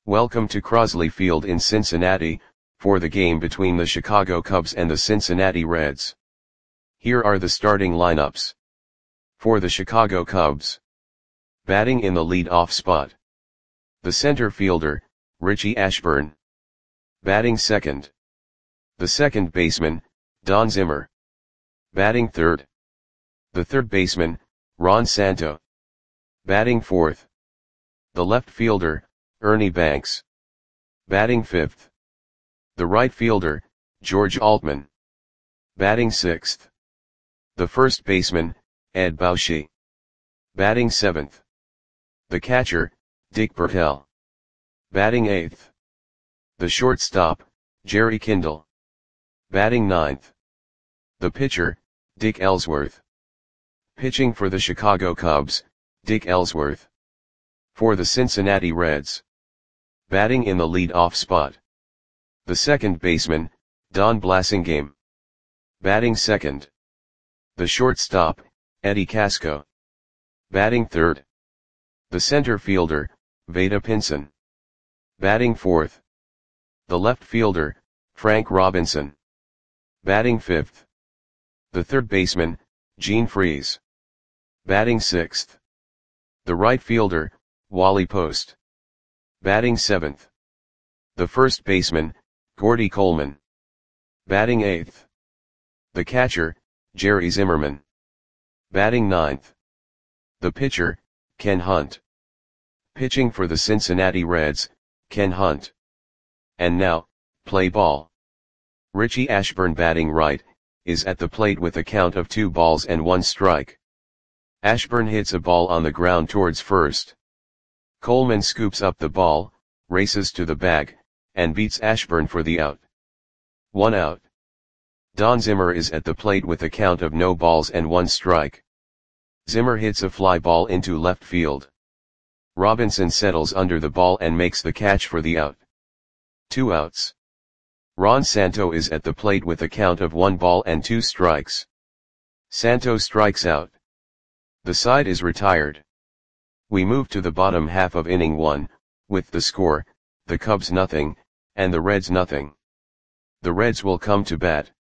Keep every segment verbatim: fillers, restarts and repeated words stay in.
Welcome to Crosley Field in Cincinnati, for the game between the Chicago Cubs and the Cincinnati Reds. Here are the starting lineups. For the Chicago Cubs. Batting in the lead-off spot. The center fielder, Richie Ashburn. Batting second. The second baseman, Don Zimmer. Batting third. The third baseman, Ron Santo. Batting fourth. The left fielder, Ernie Banks. Batting fifth. The right fielder, George Altman. Batting sixth. The first baseman, Ed Bauschy. Batting seventh. The catcher, Dick Bertel. Batting eighth. The shortstop, Jerry Kindle. Batting ninth. The pitcher, Dick Ellsworth. Pitching for the Chicago Cubs, Dick Ellsworth. For the Cincinnati Reds. Batting in the lead-off spot. The second baseman, Don Blasingame. Batting second. The shortstop, Eddie Casco. Batting third. The center fielder, Vada Pinson. Batting fourth. The left fielder, Frank Robinson. Batting fifth. The third baseman, Gene Freese. Batting sixth. The right fielder, Wally Post. Batting seventh. The first baseman, Gordy Coleman. Batting eighth. The catcher, Jerry Zimmerman. Batting ninth. The pitcher, Ken Hunt. Pitching for the Cincinnati Reds, Ken Hunt. And now, play ball. Richie Ashburn batting right, is at the plate with a count of two balls and one strike. Ashburn hits a ball on the ground towards first. Coleman scoops up the ball, races to the bag, and beats Ashburn for the out. One out. Don Zimmer is at the plate with a count of no balls and one strike. Zimmer hits a fly ball into left field. Robinson settles under the ball and makes the catch for the out. Two outs. Ron Santo is at the plate with a count of one ball and two strikes. Santo strikes out. The side is retired. We move to the bottom half of inning one, with the score, the Cubs nothing, and the Reds nothing. The Reds will come to bat.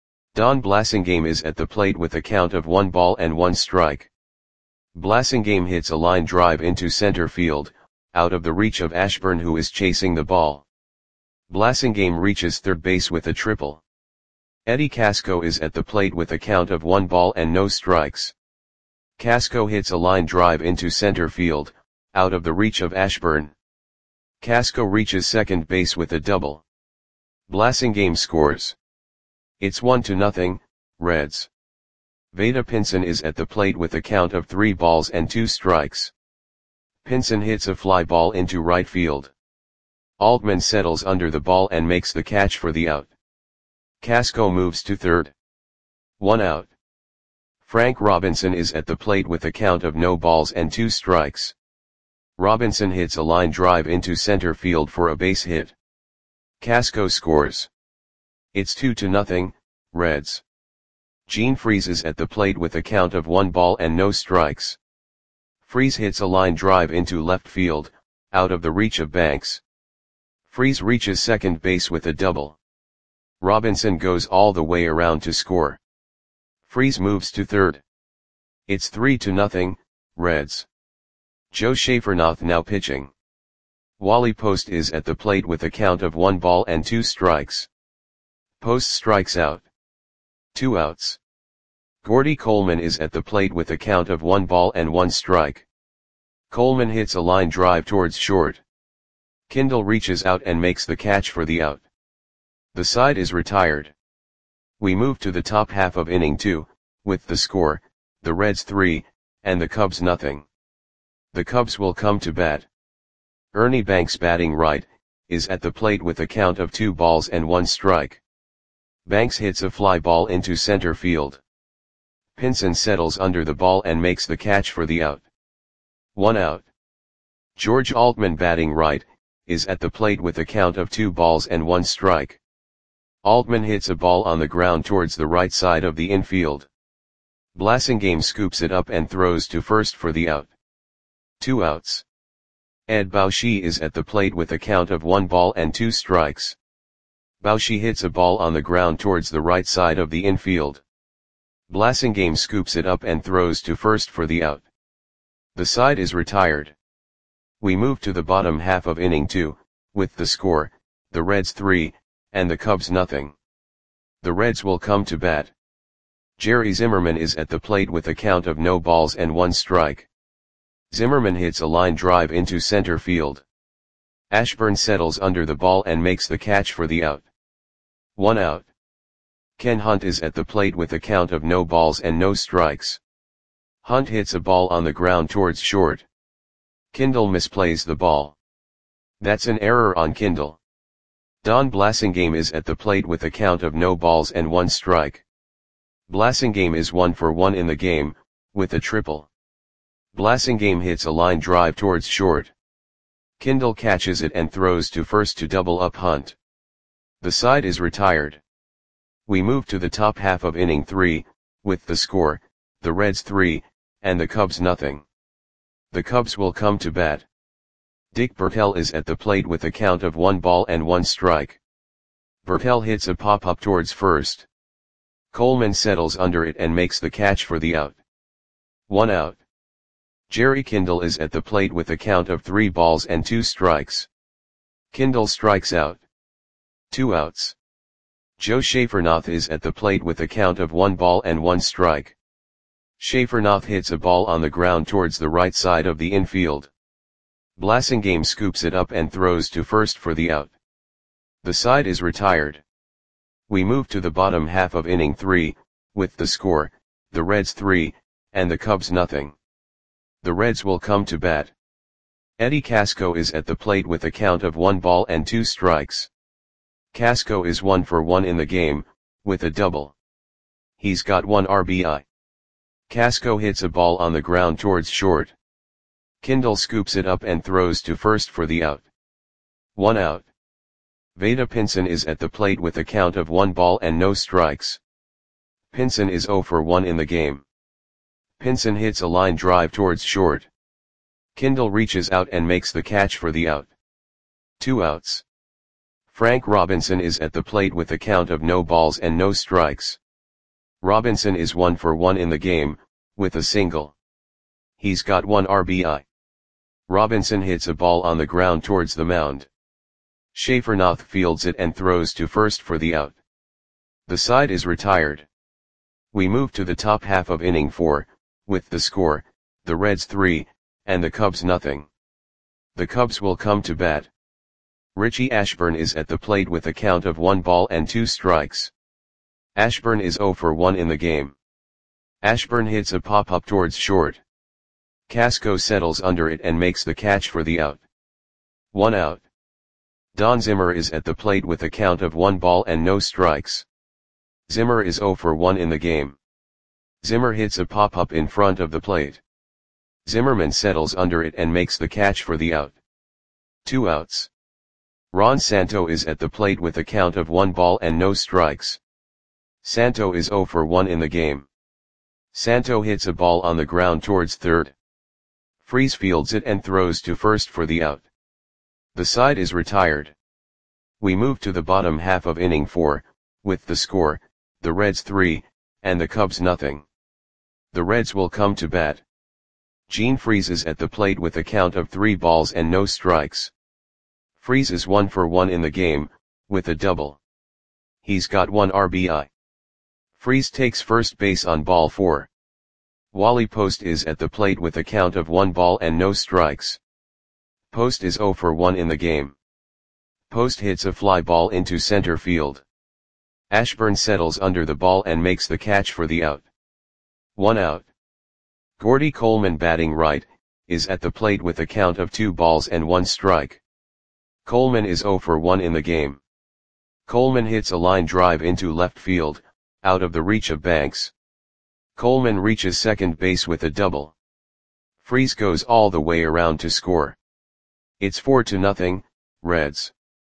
Don Blasingame is at the plate with a count of one ball and one strike. Blasingame hits a line drive into center field, out of the reach of Ashburn, who is chasing the ball. Blasingame reaches third base with a triple. Eddie Casco is at the plate with a count of one ball and no strikes. Casco hits a line drive into center field, out of the reach of Ashburn. Casco reaches second base with a double. Blasingame scores. It's one to nothing, Reds. Vada Pinson is at the plate with a count of three balls and two strikes. Pinson hits a fly ball into right field. Altman settles under the ball and makes the catch for the out. Casco moves to third. One out. Frank Robinson is at the plate with a count of no balls and two strikes. Robinson hits a line drive into center field for a base hit. Casco scores. It's two to nothing, Reds. Gene Freese is at the plate with a count of one ball and no strikes. Freese hits a line drive into left field, out of the reach of Banks. Freese reaches second base with a double. Robinson goes all the way around to score. Freese moves to third. It's three to nothing, Reds. Joe Schaefernath now pitching. Wally Post is at the plate with a count of one ball and two strikes. Post strikes out. Two outs. Gordy Coleman is at the plate with a count of one ball and one strike. Coleman hits a line drive towards short. Kindle reaches out and makes the catch for the out. The side is retired. We move to the top half of inning two, with the score, the Reds three, and the Cubs nothing. The Cubs will come to bat. Ernie Banks batting right, is at the plate with a count of two balls and one strike. Banks hits a fly ball into center field. Pinson settles under the ball and makes the catch for the out. One out. George Altman batting right, is at the plate with a count of two balls and one strike. Altman hits a ball on the ground towards the right side of the infield. Blasingame scoops it up and throws to first for the out. Two outs. Ed Baushi is at the plate with a count of one ball and two strikes. Baushi hits a ball on the ground towards the right side of the infield. Blasingame scoops it up and throws to first for the out. The side is retired. We move to the bottom half of inning two, with the score, the Reds three, and the Cubs nothing. The Reds will come to bat. Jerry Zimmerman is at the plate with a count of no balls and one strike. Zimmerman hits a line drive into center field. Ashburn settles under the ball and makes the catch for the out. One out. Ken Hunt is at the plate with a count of no balls and no strikes. Hunt hits a ball on the ground towards short. Kindle misplays the ball. That's an error on Kindle. Don Blasingame is at the plate with a count of no balls and one strike. Blasingame is one for one in the game, with a triple. Blasingame hits a line drive towards short. Kindle catches it and throws to first to double up Hunt. The side is retired. We move to the top half of inning three, with the score, the Reds three, and the Cubs nothing. The Cubs will come to bat. Dick Bertel is at the plate with a count of one ball and one strike. Bertel hits a pop-up towards first. Coleman settles under it and makes the catch for the out. One out. Jerry Kindle is at the plate with a count of three balls and two strikes. Kindle strikes out. Two outs. Joe Schaefernoth is at the plate with a count of one ball and one strike. Schaefernoth hits a ball on the ground towards the right side of the infield. Blasingame scoops it up and throws to first for the out. The side is retired. We move to the bottom half of inning three, with the score, the Reds three, and the Cubs nothing. The Reds will come to bat. Eddie Casco is at the plate with a count of one ball and two strikes. Casco is one for one in the game, with a double. He's got one R B I. Casco hits a ball on the ground towards short. Kindle scoops it up and throws to first for the out. One out. Vada Pinson is at the plate with a count of one ball and no strikes. Pinson is zero for one in the game. Pinson hits a line drive towards short. Kindle reaches out and makes the catch for the out. Two outs. Frank Robinson is at the plate with a count of no balls and no strikes. Robinson is one for one in the game, with a single. He's got one R B I. Robinson hits a ball on the ground towards the mound. Schaefernoth fields it and throws to first for the out. The side is retired. We move to the top half of inning four, with the score, the Reds three, and the Cubs nothing. The Cubs will come to bat. Richie Ashburn is at the plate with a count of one ball and two strikes. Ashburn is zero for one in the game. Ashburn hits a pop-up towards short. Casco settles under it and makes the catch for the out. One out. Don Zimmer is at the plate with a count of one ball and no strikes. Zimmer is zero for one in the game. Zimmer hits a pop-up in front of the plate. Zimmerman settles under it and makes the catch for the out. Two outs. Ron Santo is at the plate with a count of one ball and no strikes. Santo is zero for one in the game. Santo hits a ball on the ground towards third. Freese fields it and throws to first for the out. The side is retired. We move to the bottom half of inning four, with the score, the Reds three, and the Cubs nothing. The Reds will come to bat. Gene Freese is at the plate with a count of three balls and no strikes. Freese is one for one in the game, with a double. He's got one R B I. Freese takes first base on ball four. Wally Post is at the plate with a count of one ball and no strikes. Post is zero for one in the game. Post hits a fly ball into center field. Ashburn settles under the ball and makes the catch for the out. One out. Gordy Coleman, batting right, is at the plate with a count of two balls and one strike. Coleman is zero for one in the game. Coleman hits a line drive into left field, out of the reach of Banks. Coleman reaches second base with a double. Freese goes all the way around to score. It's four to nothing, Reds.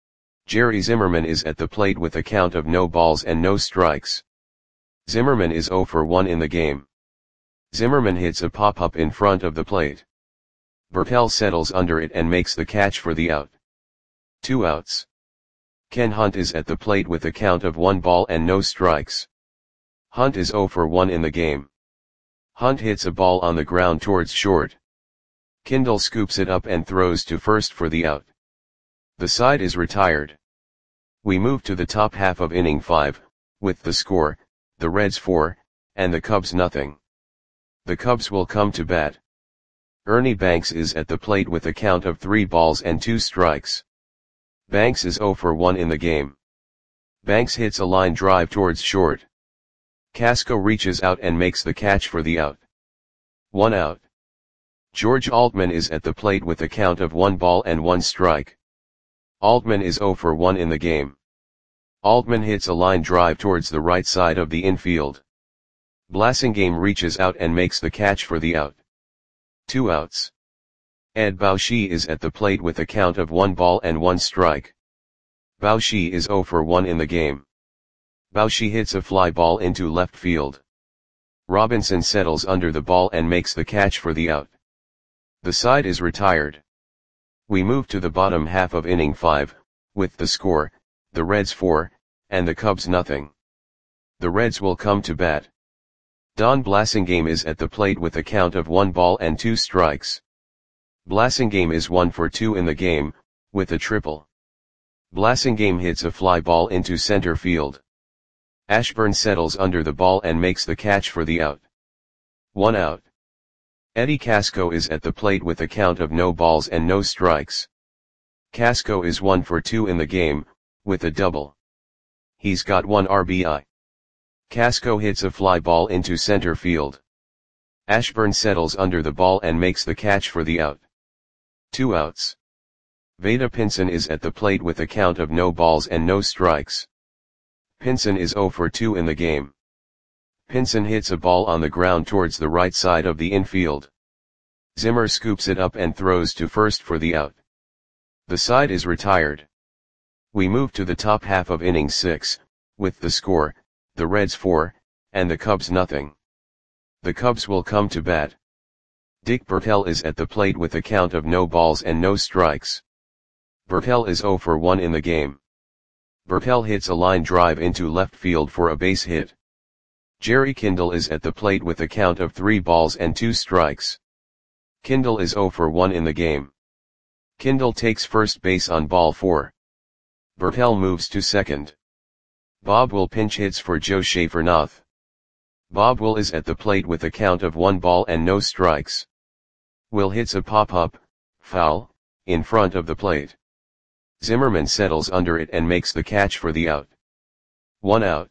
Jerry Zimmerman is at the plate with a count of no balls and no strikes. Zimmerman is zero for one in the game. Zimmerman hits a pop-up in front of the plate. Bertel settles under it and makes the catch for the out. Two outs. Ken Hunt is at the plate with a count of one ball and no strikes. Hunt is oh for one in the game. Hunt hits a ball on the ground towards short. Kindle scoops it up and throws to first for the out. The side is retired. We move to the top half of inning five, with the score, the Reds four, and the Cubs nothing. The Cubs will come to bat. Ernie Banks is at the plate with a count of three balls and two strikes. Banks is oh for one in the game. Banks hits a line drive towards short. Casco reaches out and makes the catch for the out. One out. George Altman is at the plate with a count of one ball and one strike. Altman is oh for one in the game. Altman hits a line drive towards the right side of the infield. Blasingame reaches out and makes the catch for the out. Two outs. Ed Baushi is at the plate with a count of one ball and one strike. Baushi is oh for one in the game. Baushi hits a fly ball into left field. Robinson settles under the ball and makes the catch for the out. The side is retired. We move to the bottom half of inning five, with the score, the Reds four, and the Cubs nothing. The Reds will come to bat. Don Blasingame is at the plate with a count of one ball and two strikes. Blasingame is one for two in the game, with a triple. Blasingame hits a fly ball into center field. Ashburn settles under the ball and makes the catch for the out. One out. Eddie Casco is at the plate with a count of no balls and no strikes. Casco is one for two in the game, with a double. He's got one R B I. Casco hits a fly ball into center field. Ashburn settles under the ball and makes the catch for the out. Two outs. Vada Pinson is at the plate with a count of no balls and no strikes. Pinson is oh for two in the game. Pinson hits a ball on the ground towards the right side of the infield. Zimmer scoops it up and throws to first for the out. The side is retired. We move to the top half of inning six, with the score, the Reds four, and the Cubs nothing. The Cubs will come to bat. Dick Bertel is at the plate with a count of no balls and no strikes. Bertel is oh for one in the game. Bertel hits a line drive into left field for a base hit. Jerry Kindle is at the plate with a count of three balls and two strikes. Kindle is oh for one in the game. Kindle takes first base on ball four. Bertel moves to second. Bob Will pinch hits for Joe Schaefer-Nath. Bob Will is at the plate with a count of one ball and no strikes. Will hits a pop-up, foul, in front of the plate. Zimmerman settles under it and makes the catch for the out. One out.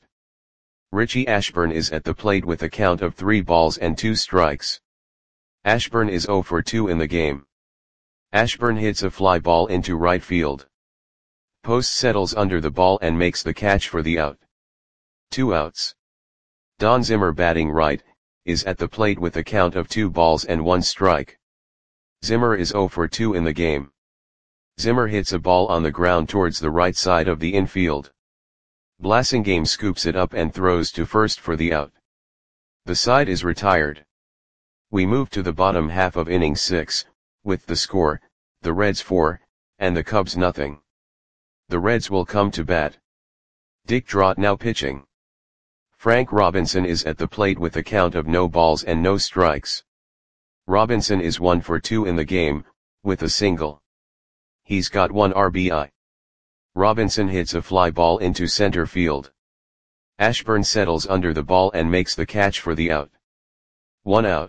Richie Ashburn is at the plate with a count of three balls and two strikes. Ashburn is oh for two in the game. Ashburn hits a fly ball into right field. Post settles under the ball and makes the catch for the out. Two outs. Don Zimmer, batting right, is at the plate with a count of two balls and one strike. Zimmer is oh for two in the game. Zimmer hits a ball on the ground towards the right side of the infield. Blasingame scoops it up and throws to first for the out. The side is retired. We move to the bottom half of inning six, with the score, the Reds four, and the Cubs nothing. The Reds will come to bat. Dick Drott now pitching. Frank Robinson is at the plate with a count of no balls and no strikes. Robinson is one for two in the game, with a single. He's got one R B I. Robinson hits a fly ball into center field. Ashburn settles under the ball and makes the catch for the out. One out.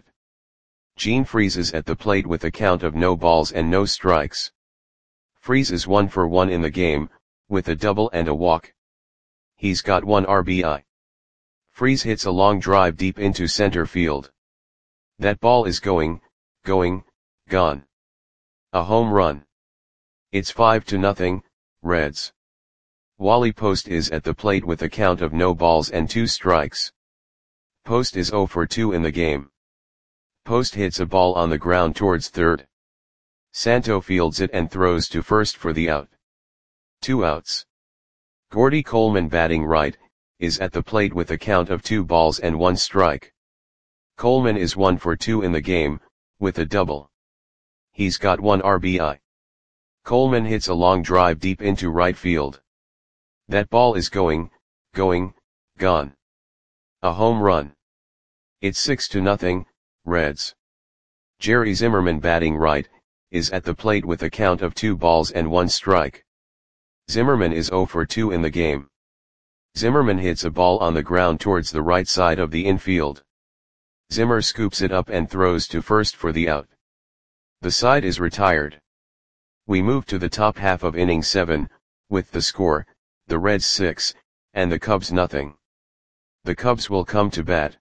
Gene Freese is at the plate with a count of no balls and no strikes. Freese is one for one in the game, with a double and a walk. He's got one R B I. Freese hits a long drive deep into center field. That ball is going, going, gone. A home run. It's five to nothing, Reds. Wally Post is at the plate with a count of no balls and two strikes. Post is oh for two in the game. Post hits a ball on the ground towards third. Santo fields it and throws to first for the out. Two outs. Gordy Coleman, batting right, is at the plate with a count of two balls and one strike. Coleman is one for two in the game, with a double. He's got one R B I. Coleman hits a long drive deep into right field. That ball is going, going, gone. A home run. It's six to nothing, Reds. Jerry Zimmerman, batting right, is at the plate with a count of two balls and one strike. Zimmerman is oh for two in the game. Zimmerman hits a ball on the ground towards the right side of the infield. Zimmer scoops it up and throws to first for the out. The side is retired. We move to the top half of inning seven, with the score, the Reds six, and the Cubs nothing. The Cubs will come to bat.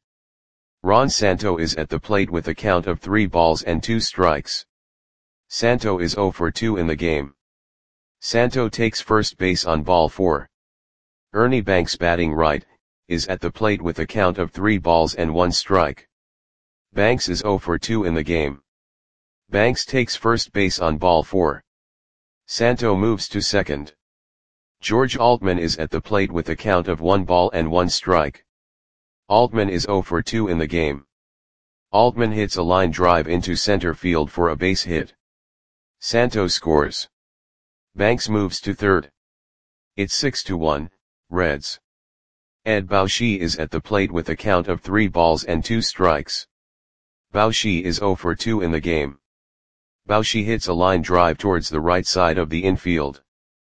Ron Santo is at the plate with a count of three balls and two strikes. Santo is oh for two in the game. Santo takes first base on ball four. Ernie Banks, batting right, is at the plate with a count of three balls and one strike. Banks is oh for two in the game. Banks takes first base on ball four. Santo moves to second. George Altman is at the plate with a count of one ball and one strike. Altman is oh for two in the game. Altman hits a line drive into center field for a base hit. Santo scores. Banks moves to third. It's six to one, Reds. Ed Bauschy is at the plate with a count of three balls and two strikes. Bauschy is oh for two in the game. Bauschy hits a line drive towards the right side of the infield.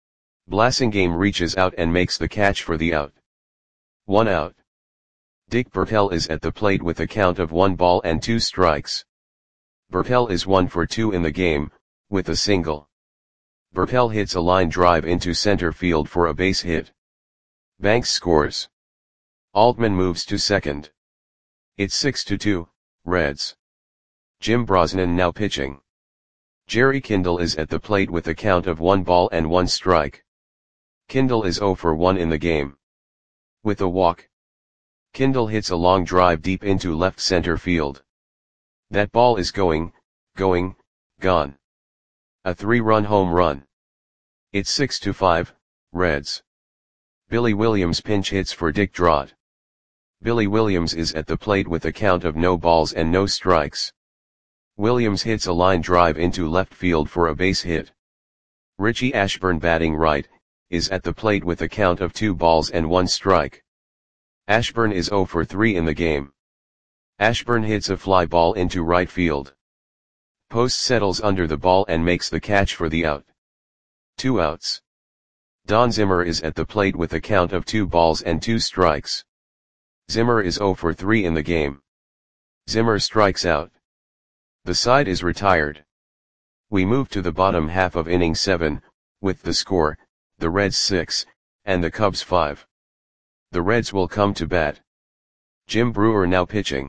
Blasingame reaches out and makes the catch for the out. One out. Dick Bertel is at the plate with a count of one ball and two strikes. Bertel is one for two in the game, with a single. Bertel hits a line drive into center field for a base hit. Banks scores. Altman moves to second. It's six to two, Reds. Jim Brosnan now pitching. Jerry Kindle is at the plate with a count of one ball and one strike. Kindle is oh for one in the game. With a walk. Kindle hits a long drive deep into left center field. That ball is going, going, gone. A three-run home run. It's six to five, Reds. Billy Williams pinch hits for Dick Drott. Billy Williams is at the plate with a count of no balls and no strikes. Williams hits a line drive into left field for a base hit. Richie Ashburn, batting right, is at the plate with a count of two balls and one strike. Ashburn is oh for three in the game. Ashburn hits a fly ball into right field. Post settles under the ball and makes the catch for the out. Two outs. Don Zimmer is at the plate with a count of two balls and two strikes. Zimmer is oh for three in the game. Zimmer strikes out. The side is retired. We move to the bottom half of inning seven, with the score, the Reds six, and the Cubs five. The Reds will come to bat. Jim Brewer now pitching.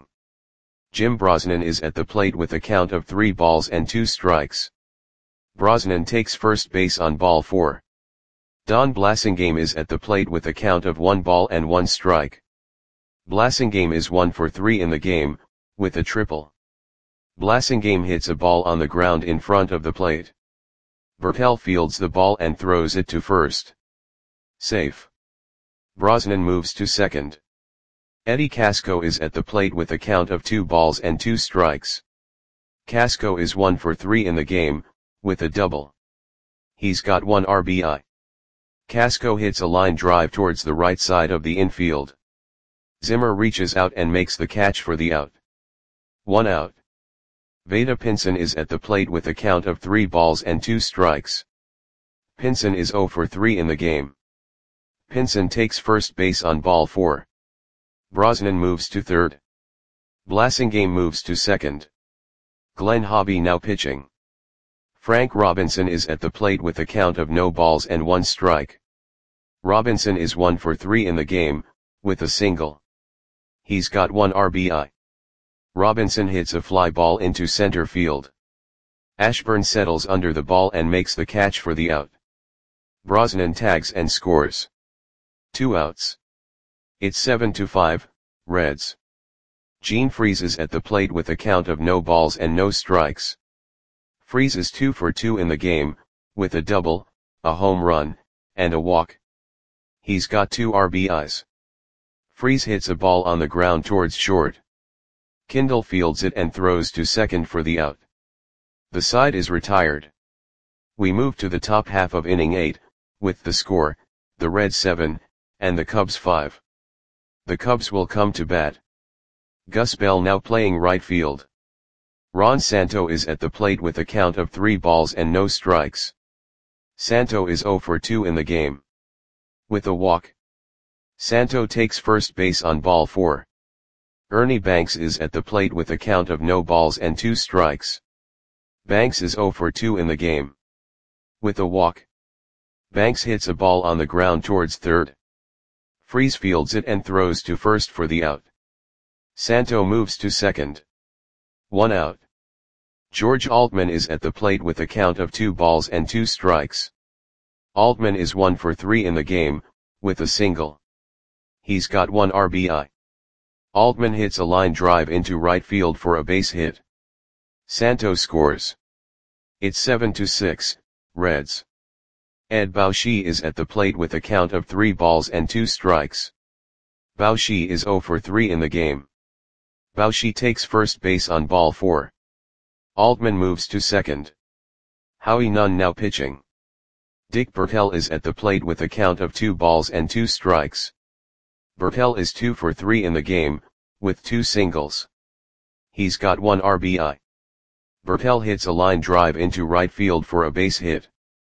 Jim Brosnan is at the plate with a count of three balls and two strikes. Brosnan takes first base on ball four. Don Blasingame is at the plate with a count of one ball and one strike. Blasingame is one for three in the game, with a triple. Blasingame hits a ball on the ground in front of the plate. Bertel fields the ball and throws it to first. Safe. Brosnan moves to second. Eddie Casco is at the plate with a count of two balls and two strikes. Casco is one for three in the game, with a double. He's got one R B I. Casco hits a line drive towards the right side of the infield. Zimmer reaches out and makes the catch for the out. One out. Vada Pinson is at the plate with a count of three balls and two strikes. Pinson is oh for three in the game. Pinson takes first base on ball four. Brosnan moves to third. Blasingame moves to second. Glenn Hobby now pitching. Frank Robinson is at the plate with a count of no balls and one strike. Robinson is one for three in the game, with a single. He's got one R B I. Robinson hits a fly ball into center field. Ashburn settles under the ball and makes the catch for the out. Brosnan tags and scores. Two outs. It's seven to five, Reds. Gene Freese is at the plate with a count of no balls and no strikes. Freese is two for two in the game, with a double, a home run, and a walk. He's got two R B Is. Freese hits a ball on the ground towards short. Kindle fields it and throws to second for the out. The side is retired. We move to the top half of inning eight, with the score, the Reds seven, and the Cubs five. The Cubs will come to bat. Gus Bell now playing right field. Ron Santo is at the plate with a count of three balls and no strikes. Santo is oh for two in the game. With a walk. Santo takes first base on ball four. Ernie Banks is at the plate with a count of no balls and two strikes. Banks is oh for two in the game. With a walk. Banks hits a ball on the ground towards third. Freese fields it and throws to first for the out. Santo moves to second. One out. George Altman is at the plate with a count of two balls and two strikes. Altman is one for three in the game, with a single. He's got one R B I. Altman hits a line drive into right field for a base hit. Santo scores. It's seven to six, Reds. Ed Bauschy is at the plate with a count of three balls and two strikes. Bauschy is oh for three in the game. Bauschy takes first base on ball four. Altman moves to second. Howie Nunn now pitching. Dick Bertel is at the plate with a count of two balls and two strikes. Bertel is two for three in the game, with two singles. He's got one R B I. Bertel hits a line drive into right field for a base hit.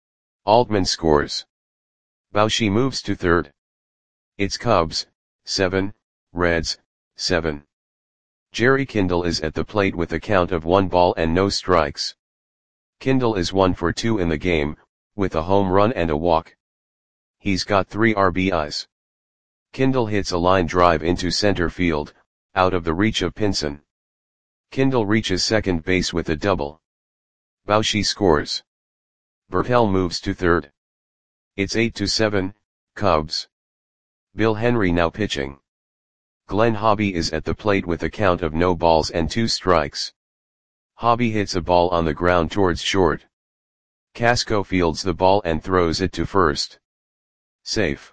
Altman scores. Bauschy moves to third. It's Cubs, seven, Reds, seven. Jerry Kindle is at the plate with a count of one ball and no strikes. Kindle is one for two in the game, with a home run and a walk. He's got three R B Is. Kindle hits a line drive into center field, out of the reach of Pinson. Kindle reaches second base with a double. Bauschy scores. Bertel moves to third. It's eight to seven, Cubs. Bill Henry now pitching. Glenn Hobby is at the plate with a count of no balls and two strikes. Hobby hits a ball on the ground towards short. Casco fields the ball and throws it to first. Safe.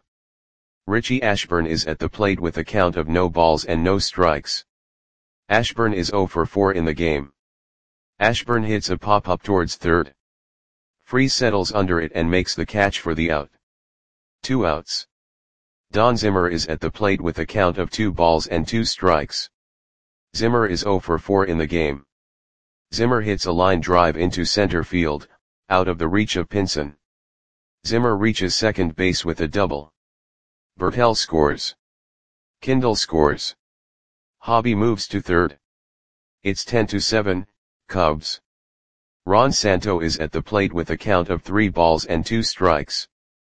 Richie Ashburn is at the plate with a count of no balls and no strikes. Ashburn is oh for four in the game. Ashburn hits a pop-up towards third. Freese settles under it and makes the catch for the out. Two outs. Don Zimmer is at the plate with a count of two balls and two strikes. Zimmer is oh for four in the game. Zimmer hits a line drive into center field, out of the reach of Pinson. Zimmer reaches second base with a double. Bertel scores. Kindle scores. Hobby moves to third. It's ten to seven, Cubs. Ron Santo is at the plate with a count of three balls and two strikes.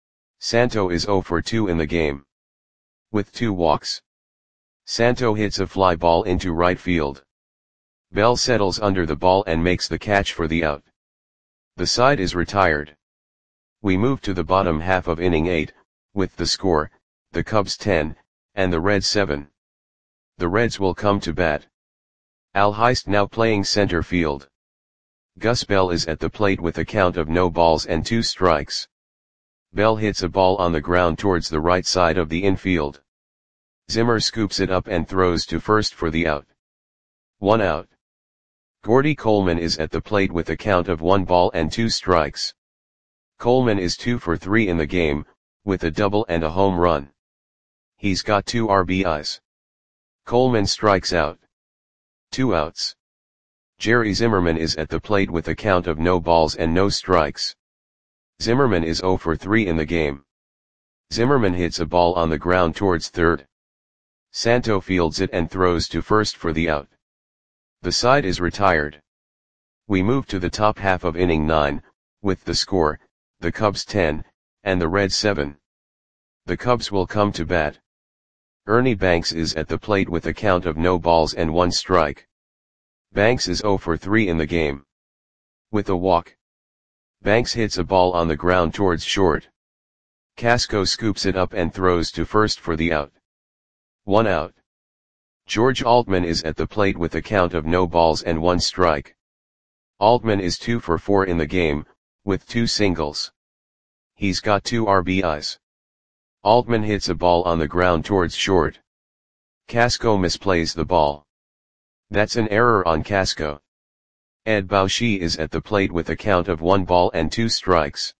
Santo is oh for two in the game. With two walks. Santo hits a fly ball into right field. Bell settles under the ball and makes the catch for the out. The side is retired. We move to the bottom half of inning eight, with the score, the Cubs ten, and the Reds seven. The Reds will come to bat. Al Heist now playing center field. Gus Bell is at the plate with a count of no balls and two strikes. Bell hits a ball on the ground towards the right side of the infield. Zimmer scoops it up and throws to first for the out. One out. Gordy Coleman is at the plate with a count of one ball and two strikes. Coleman is two for three in the game, with a double and a home run. He's got two R B Is. Coleman strikes out. Two outs. Jerry Zimmerman is at the plate with a count of no balls and no strikes. Zimmerman is oh for three in the game. Zimmerman hits a ball on the ground towards third. Santo fields it and throws to first for the out. The side is retired. We move to the top half of inning nine, with the score, the Cubs ten, and the Reds seven. The Cubs will come to bat. Ernie Banks is at the plate with a count of no balls and one strike. Banks is oh for three in the game. With a walk. Banks hits a ball on the ground towards short. Casco scoops it up and throws to first for the out. One out. George Altman is at the plate with a count of no balls and one strike. Altman is two for four in the game, with two singles. He's got two R B Is. Altman hits a ball on the ground towards short. Casco misplays the ball. That's an error on Casco. Ed Baushi is at the plate with a count of one ball and two strikes.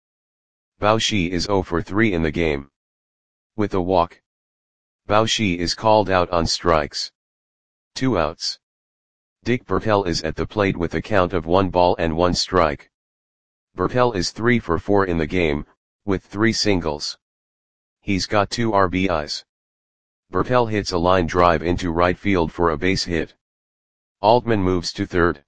Baushi is zero for three in the game. With a walk, Baushi is called out on strikes. Two outs. Dick Bertel is at the plate with a count of one ball and one strike. Bertel is three for four in the game, with three singles. He's got two R B Is. Bertel hits a line drive into right field for a base hit. Altman moves to third.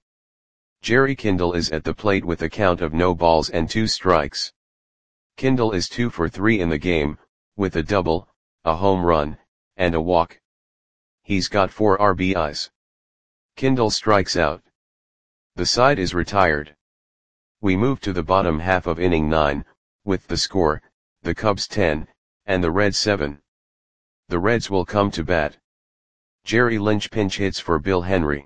Jerry Kindle is at the plate with a count of no balls and two strikes. Kindle is two for three in the game, with a double, a home run, and a walk. He's got four R B Is. Kindle strikes out. The side is retired. We move to the bottom half of inning nine, with the score, the Cubs ten, and the Reds seven. The Reds will come to bat. Jerry Lynch pinch hits for Bill Henry.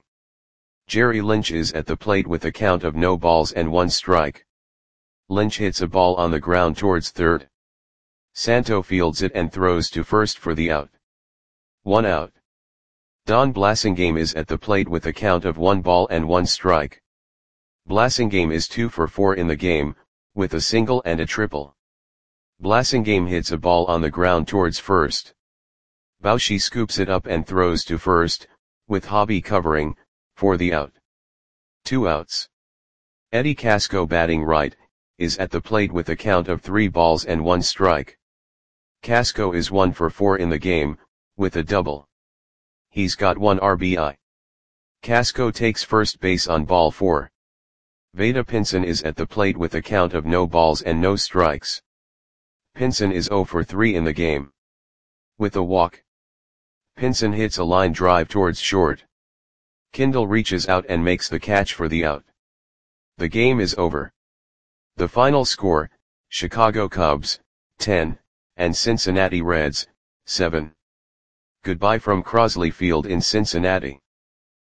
Jerry Lynch is at the plate with a count of no balls and one strike. Lynch hits a ball on the ground towards third. Santo fields it and throws to first for the out. One out. Don Blasingame is at the plate with a count of one ball and one strike. Blasingame is two for four in the game, with a single and a triple. Blasingame hits a ball on the ground towards first. Baushi scoops it up and throws to first, with Hobby covering, for the out. Two outs. Eddie Casco, batting right, is at the plate with a count of three balls and one strike. Casco is one for four in the game, with a double. He's got one R B I. Casco takes first base on ball four. Vada Pinson is at the plate with a count of no balls and no strikes. Pinson is zero for three in the game. With a walk, Pinson hits a line drive towards short. Kindle reaches out and makes the catch for the out. The game is over. The final score, Chicago Cubs, ten, and Cincinnati Reds, seven. Goodbye from Crosley Field in Cincinnati.